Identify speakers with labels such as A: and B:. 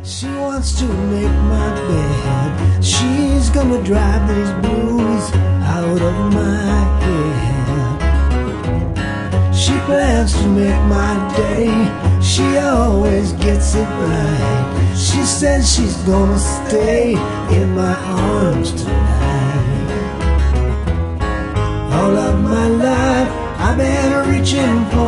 A: She wants to make my bed. She's gonna drive these blues out of my head. She plans to make my day. She always gets it right. She says she's gonna stay in my arms tonight. All of my life I've been reaching for